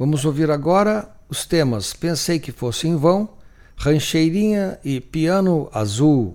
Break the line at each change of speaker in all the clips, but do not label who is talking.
Vamos ouvir agora os temas Pensei que Fosse em Vão, Rancheirinha e Piano Azul.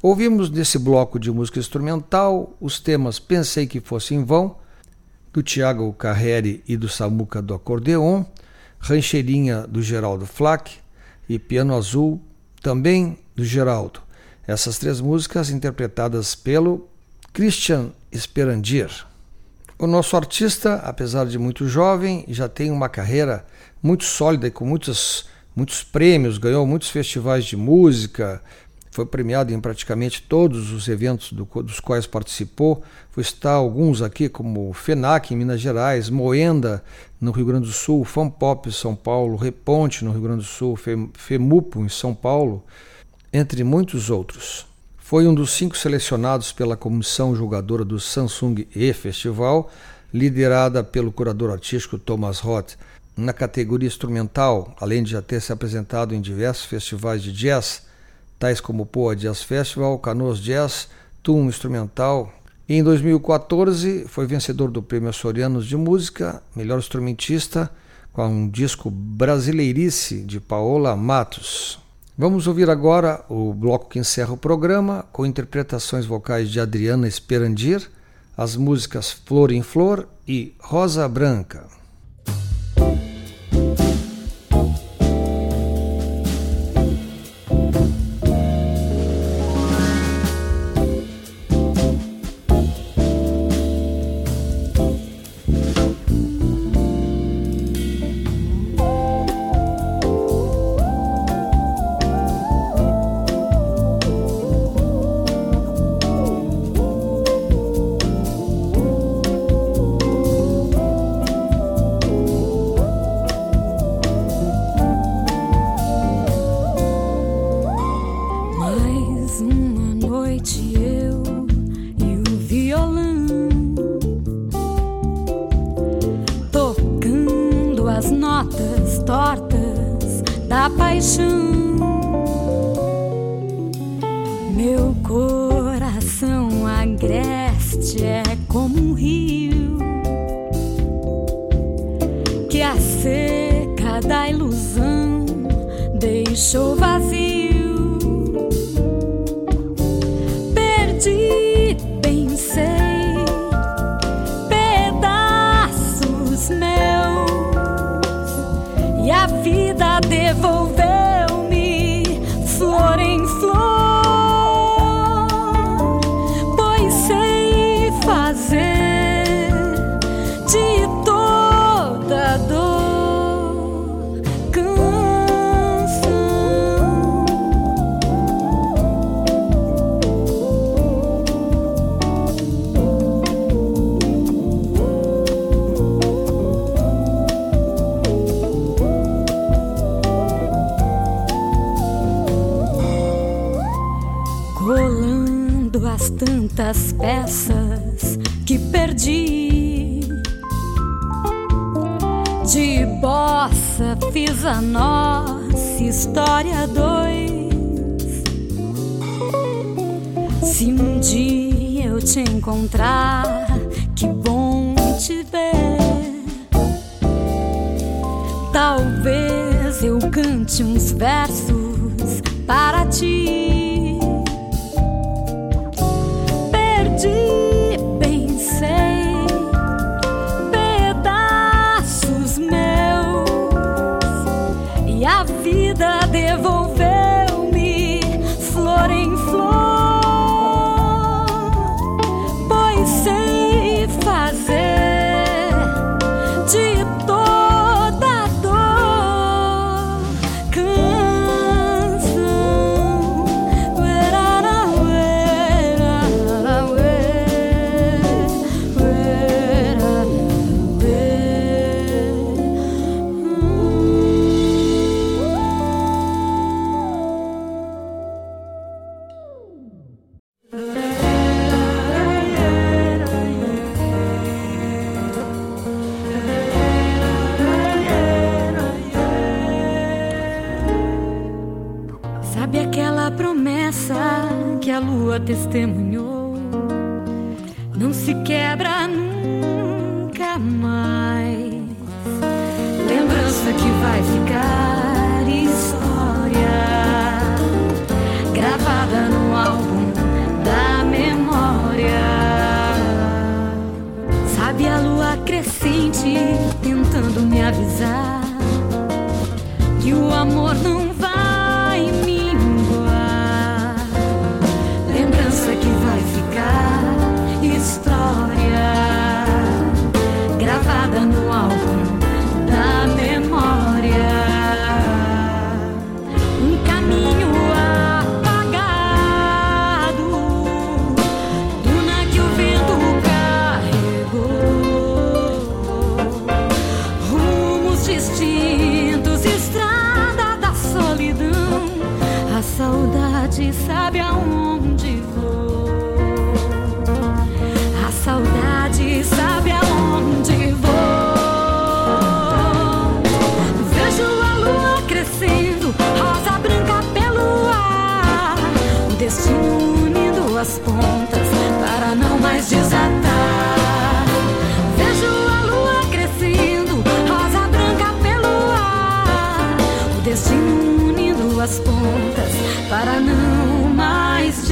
Ouvimos nesse bloco de música instrumental os temas Pensei que Fosse em Vão, do Tiago Carreri e do Samuca do Acordeon, Rancheirinha do Geraldo Flack e Piano Azul, também do Geraldo. Essas três músicas interpretadas pelo Christian Sperandir. O nosso artista, apesar de muito jovem, já tem uma carreira muito sólida e com muitos prêmios, ganhou muitos festivais de música, foi premiado em praticamente todos os eventos dos quais participou. Vou citar alguns aqui, como FENAC em Minas Gerais, Moenda no Rio Grande do Sul, FANPOP em São Paulo, Reponte no Rio Grande do Sul, FEMUPO em São Paulo, entre muitos outros. Foi um dos 5 selecionados pela comissão julgadora do Samsung E-Festival, liderada pelo curador artístico Thomas Roth, na categoria instrumental, além de já ter se apresentado em diversos festivais de jazz, tais como Poa Jazz Festival, Canoas Jazz, Tum Instrumental. E em 2014 foi vencedor do Prêmio Açorianos de Música, melhor instrumentista, com um disco Brasileirice de Paola Matos. Vamos ouvir agora o bloco que encerra o programa, com interpretações vocais de Adriana Sperandir, as músicas Flor em Flor e Rosa Branca.
Meu coração agreste é como um rio que a seca da ilusão deixou vazio. Perdi, pensei, pedaços meus, e a vida devolveu-me flor em flor. De toda dor, canção. Colando as tantas peças que perdi, de bossa fiz a nossa história dois. Se um dia eu te encontrar, que bom te ver. Talvez eu cante uns versos para ti. Perdi, a vida devolveu-me flor em flor, pois sei fazer de toda dor canção. Sabe aquela promessa que a lua testemunhou? Não se quebra nunca mais. Lembrança que vai ficar história gravada no álbum as pontas para não mais desatar. Vejo a lua crescendo, rosa branca pelo ar, o destino unindo as pontas para não mais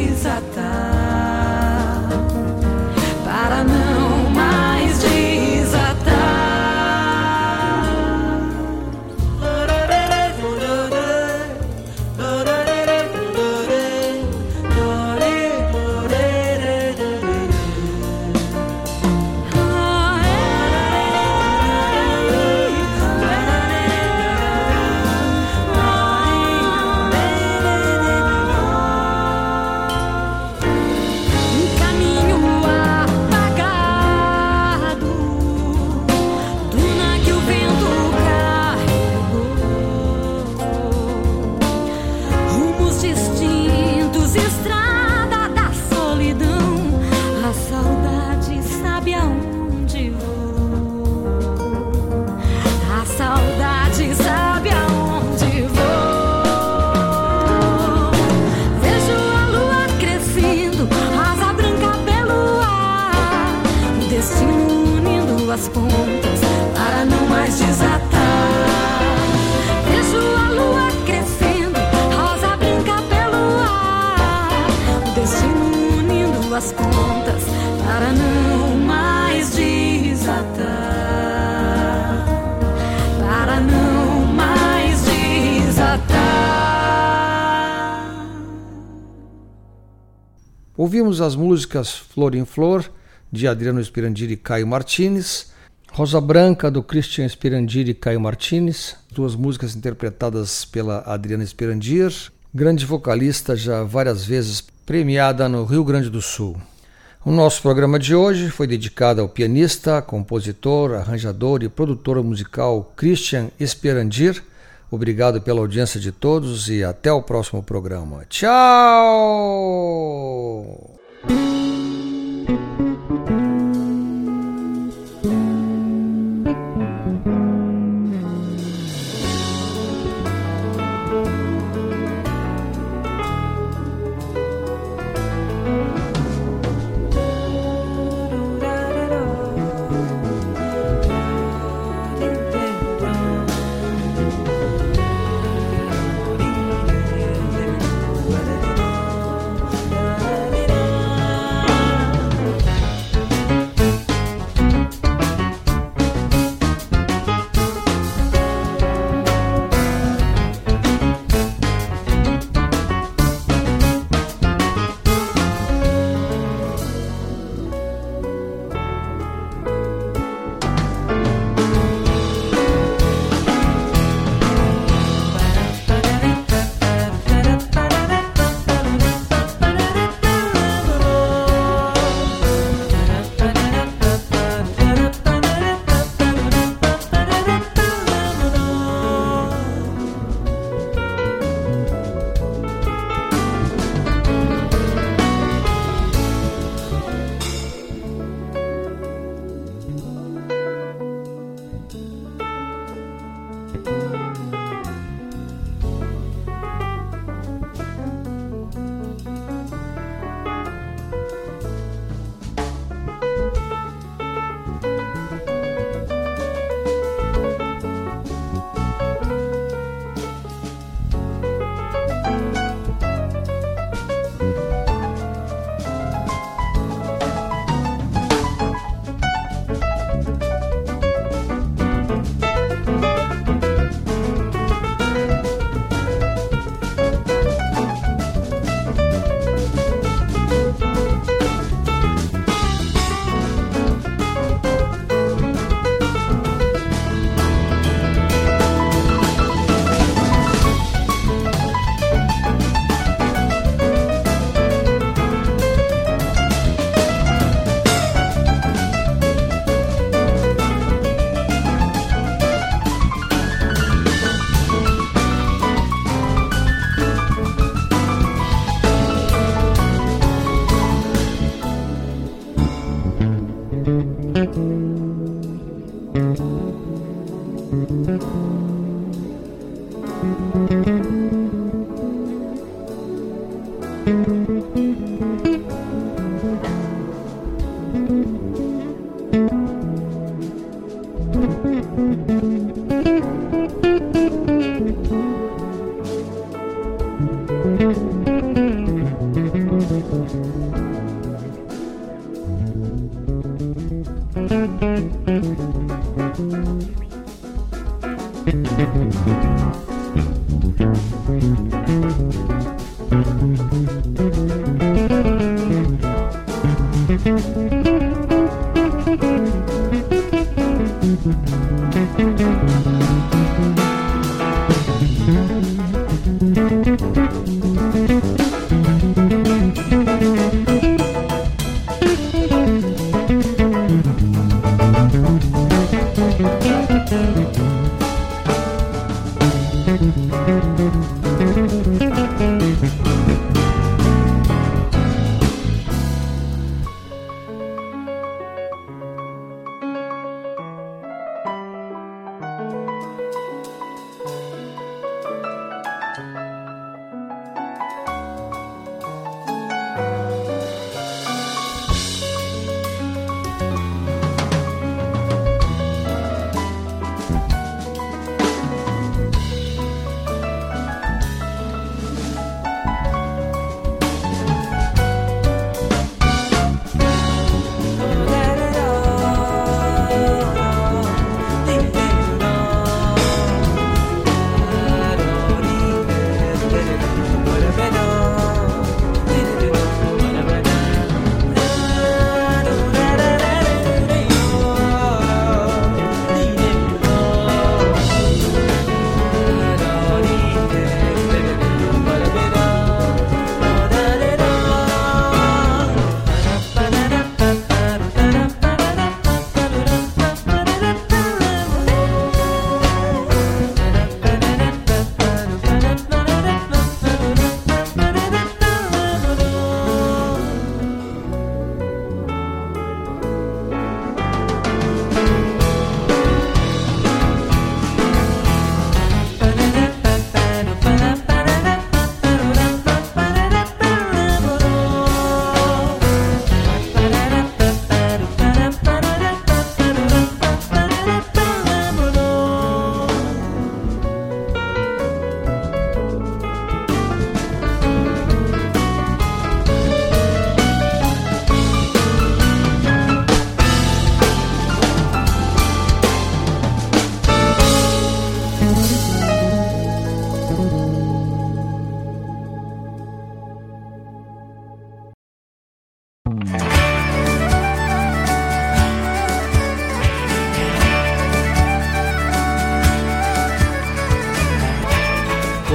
desatar, para não mais desatar. As pontas para não mais desatar. Vejo a lua crescendo, rosa branca pelo ar, o destino unindo as pontas para não mais desatar, para não mais desatar.
Ouvimos as músicas Flor em Flor, de Adriano Spirandiri e Caio Martins, Rosa Branca, do Christian Spirandiri e Caio Martins, duas músicas interpretadas pela Adriana Spirandiri, grande vocalista já várias vezes premiada no Rio Grande do Sul. O nosso programa de hoje foi dedicado ao pianista, compositor, arranjador e produtor musical Christian Spirandiri. Obrigado pela audiência de todos e até o próximo programa. Tchau!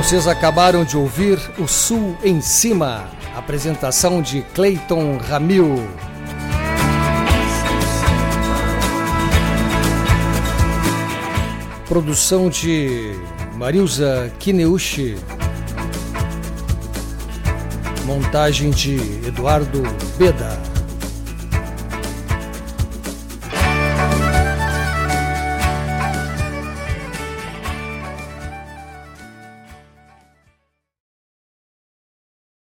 Vocês acabaram de ouvir O Sul em Cima, apresentação de Cleiton Ramil. Produção de Marilza Kineuchi. Montagem de Eduardo Beda.